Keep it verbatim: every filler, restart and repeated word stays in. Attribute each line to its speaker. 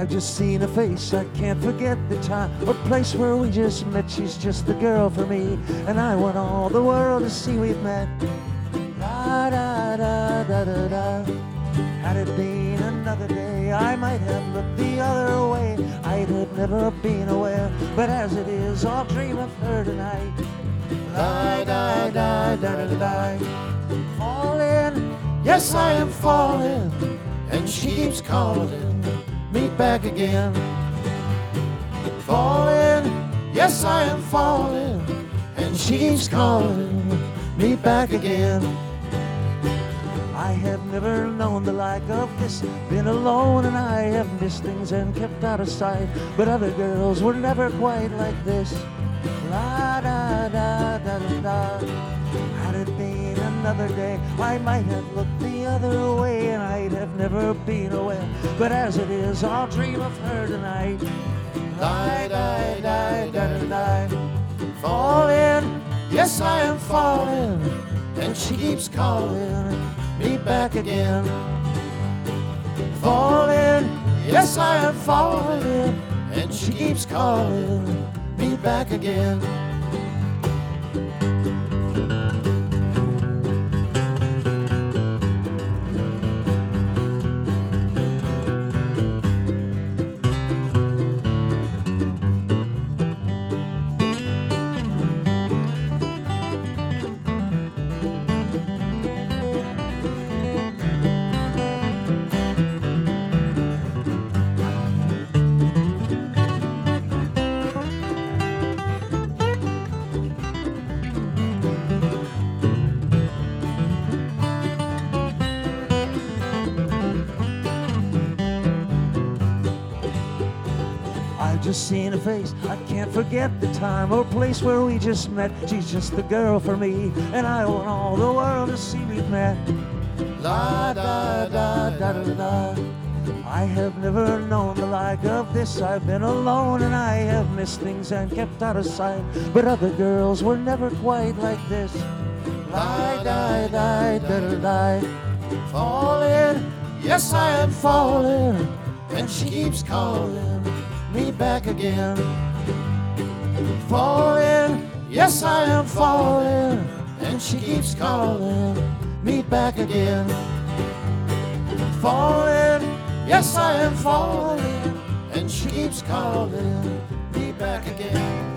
Speaker 1: I've just seen her face, I can't forget the time or place where we just met. She's just the girl for me, and I want all the world to see we've met. Da da da da da da. Had it been another day, I might have looked the other way. I'd have never been aware, but as it is, I'll dream of her tonight. Die, die, die, die, die, die. Falling, yes, I am falling, and she keeps calling me back again. Falling, yes, I am falling, and she keeps calling me back again. I have never known the like of this, been alone and I have missed things and kept out of sight, but other girls were never quite like this. La da da da da da. Had it been another day, I might have looked the other way, and I'd have never been aware, but as it is, I'll dream of her tonight. Die, die, die, die, die. Falling, yes, I am falling, and she keeps calling me back again. Falling, yes, I am falling, and she keeps calling me back again. I've just seen her face, I can't forget the time or place where we just met. She's just the girl for me, and I want all the world to see we've met. La da da da da da. I have never known the like of this. I've been alone and I have missed things and kept out of sight, but other girls were never quite like this. La da da da da da. Falling, yes, I am falling, and she keeps calling me back again. Falling, yes, I am falling, and she keeps calling me back again. Falling, yes, I am falling, and she keeps calling me back again.